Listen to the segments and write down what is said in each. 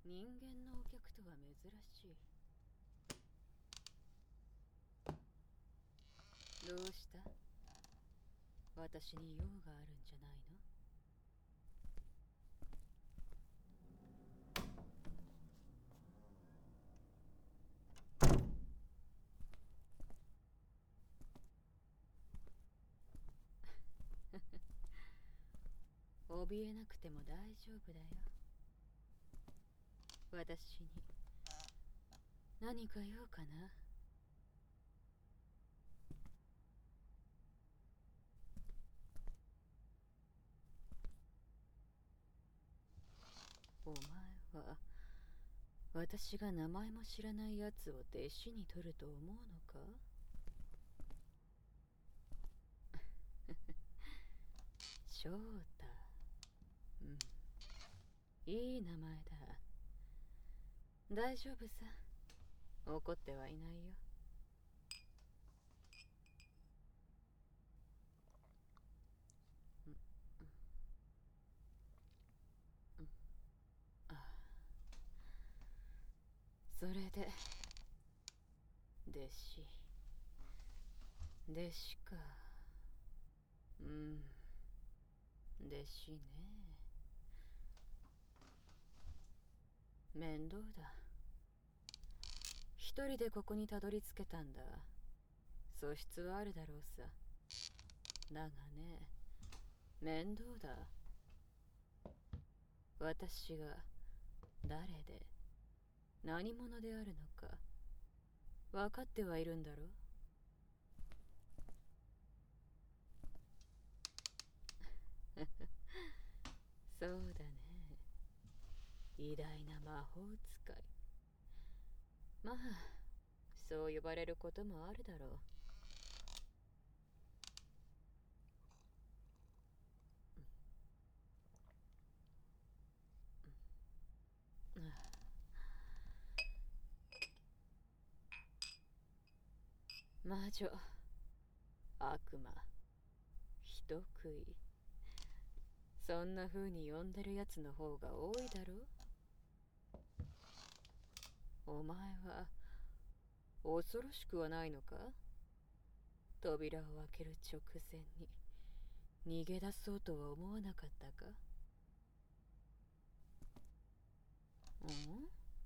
人間のお客とは珍しい。どうした？私に用があるんじゃないの？怯えなくても大丈夫だよ。私に何か用かな？お前は私が名前も知らない奴を弟子に取ると思うのか？翔太。うん、いい名前だ。大丈夫さ。怒ってはいないよ。それで弟子か。弟子ね。面倒だ。一人でここにたどり着けたんだ。素質はあるだろうさ。だがね、面倒だ。私が誰で何者であるのか分かってはいるんだろう。そうだね。偉大な魔法使い。まあ、そう呼ばれることもあるだろう。魔女、悪魔、人食い。そんな風に呼んでるやつの方が多いだろう。お前は恐ろしくはないのか？扉を開ける直前に逃げ出そうとは思わなかったか？うん？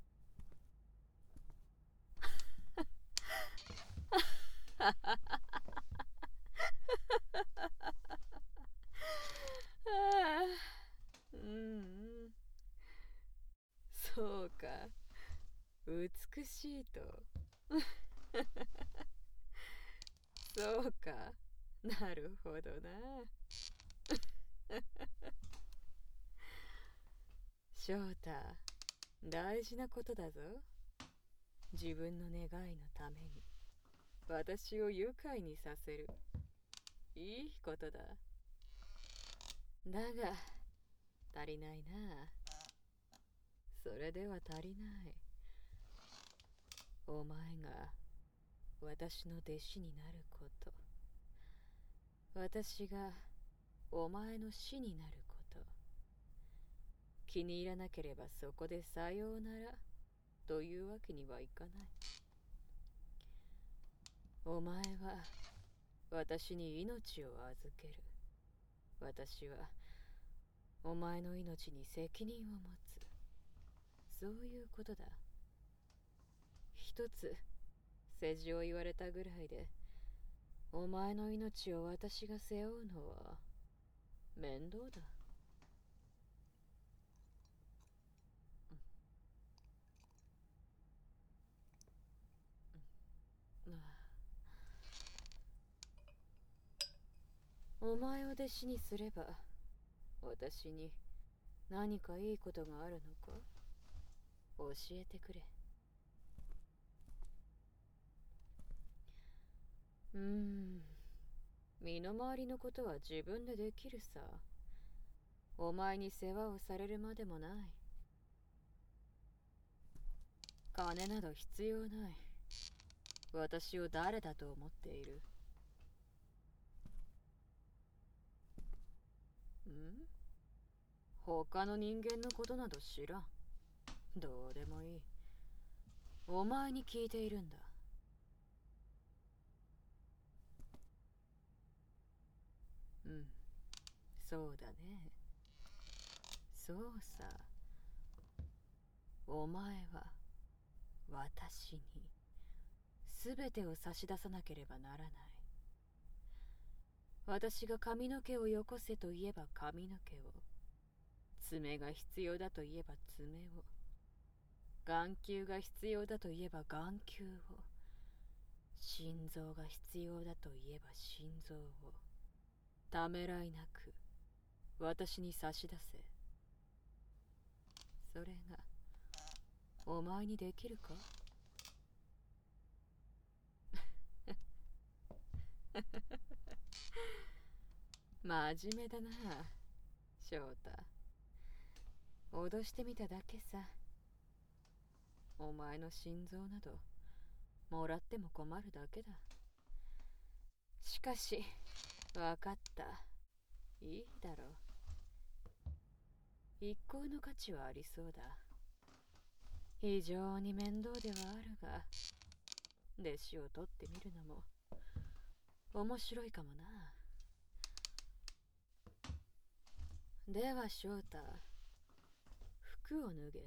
ああ、そうか。美しいと。そうか。なるほどな。翔太、大事なことだぞ。自分の願いのために私を愉快にさせる。いいことだ。だが、足りないな。それでは足りない。お前が私の弟子になること。私がお前の師になること。気に入らなければそこでさようならというわけにはいかない。お前は私に命を預ける。私はお前の命に責任を持つ。そういうことだ。一つ世辞を言われたぐらいでお前の命を私が背負うのは面倒だ。お前を弟子にすれば私に何かいいことがあるのか？教えてくれ。身の回りのことは自分でできるさ。お前に世話をされるまでもない。金など必要ない。私を誰だと思っている？他の人間のことなど知らん。 どうでもいい。お前に聞いているんだ。うん、そうだね。そうさ。お前は私に全てを差し出さなければならない。私が髪の毛をよこせと言えば髪の毛を、爪が必要だと言えば爪を、眼球が必要だと言えば眼球を、心臓が必要だと言えば心臓を、ためらいなく私に差し出せ。それがお前にできるか？真面目だな、翔太。脅してみただけさ。お前の心臓などもらっても困るだけだ。しかし分かった。いいだろう。一向の価値はありそうだ。非常に面倒ではあるが、弟子を取ってみるのも面白いかもな。では翔太、服を脱げ。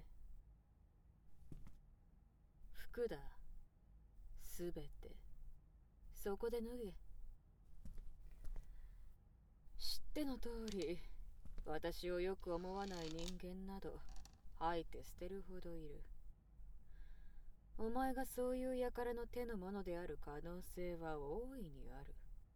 服だ。すべて。そこで脱げ。知っての通り、私をよく思わない人間など吐いて捨てるほどいる。お前がそういう輩の手のものである可能性は大いにある。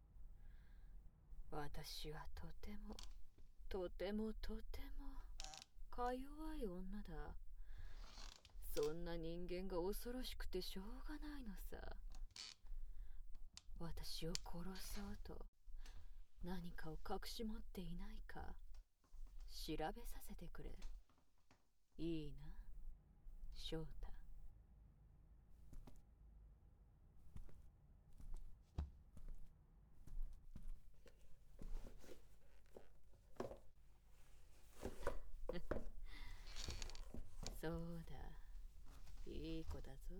私はとてもとてもか弱い女だ。そんな人間が恐ろしくてしょうがないのさ。私を殺そうと何かを隠し持っていないか調べさせてくれ。いいな、翔太。そうだ、いい子だぞ。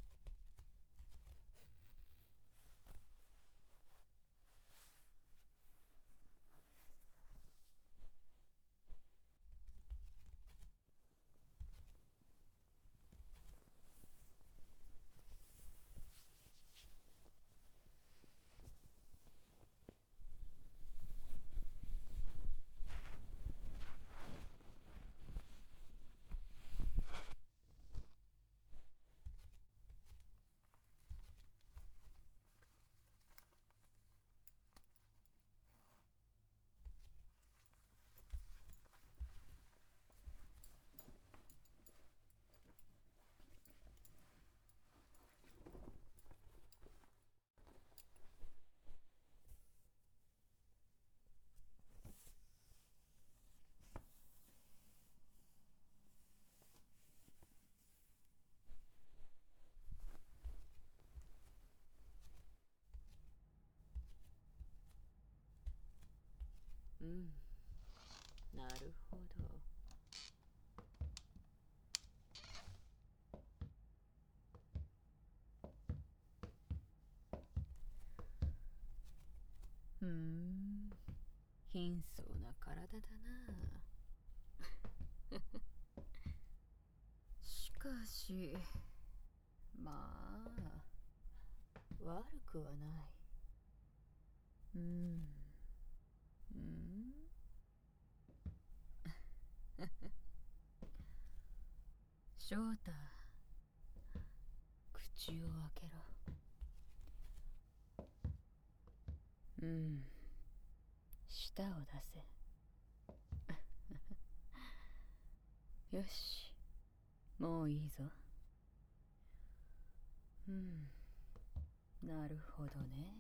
うん、なるほど。貧相な体だな。しかし、まあ、悪くはない。翔太、口を開けろ。舌を出せ。よし、もういいぞ。なるほどね。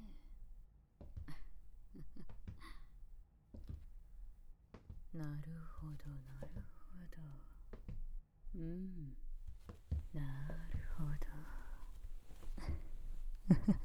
なるほど、なるほど。なるほど。